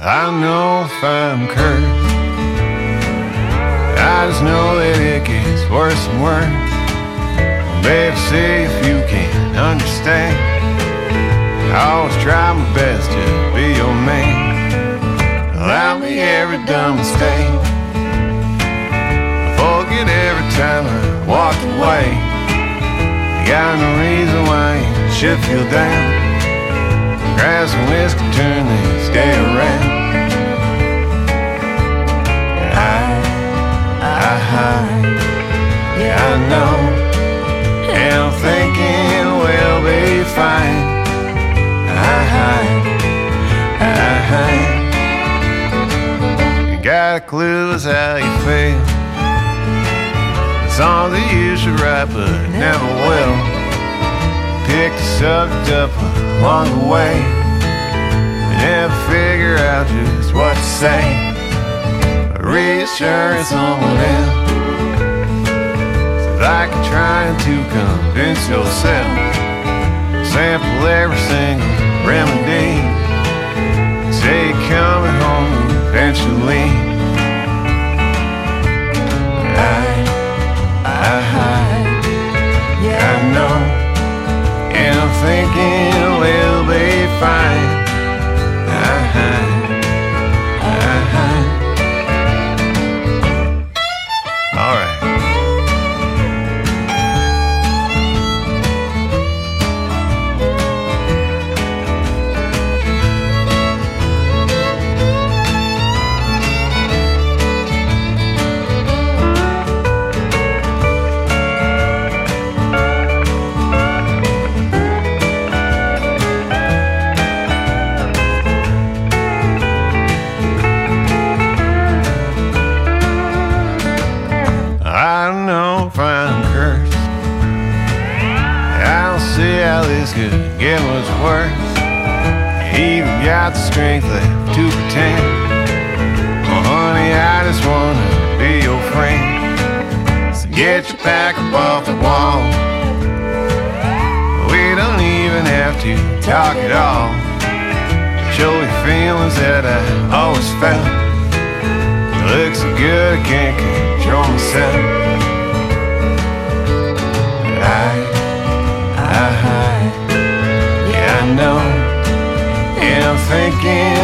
I know if I'm cursed. I just know that it gets worse and worse. Baby, see if you can understand. I always try my best to be your man. Allow me every dumb mistake. I forget every time I walked away. You got no reason why you should feel down. Grass and whiskey turn this day around. Yeah, I know. And I'm thinking we'll be fine. You got a clue as how you feel. Songs that you should write but never will. Pick the subject up along the way. Never figure out just what to say. Reassuring someone else. It's like you're trying to convince yourself. Sample every single remedy. Say you're coming home eventually. Yeah, I know. And I'm thinking we'll be fine. All right. I know if I'm cursed. I don't see how this could get much worse. You even got the strength left to pretend. Well, honey, I just wanna be your friend. So get your back up off the wall. We don't even have to talk at all. Show your feelings that I always felt. Look so good I can't control myself. Yeah, I know. And I'm thinking